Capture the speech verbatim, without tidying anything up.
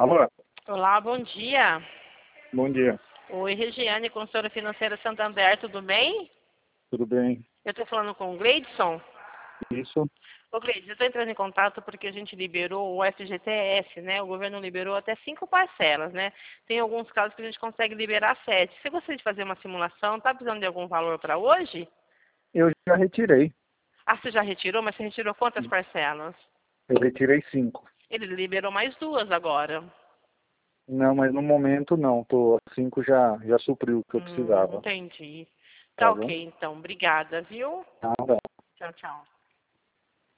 Alô? Olá, bom dia. Bom dia. Oi, Regiane, consultora financeira Santander, tudo bem? Tudo bem? Eu estou falando com o Gleidson. Isso? Ô, Gleidson, eu estou entrando em contato porque a gente liberou o F G T S, né? O governo liberou até cinco parcelas, né? Tem alguns casos que a gente consegue liberar sete. Você gostaria de fazer uma simulação? Está precisando de algum valor para hoje? Eu já retirei. Ah, você já retirou? Mas você retirou quantas parcelas? Eu retirei cinco. Ele liberou mais duas agora. Não, mas no momento não. Tô, cinco já, já supriu o que eu Hum, precisava. entendi. Tá Tá bom? ok, então. Obrigada, viu? Nada. Tchau, tchau.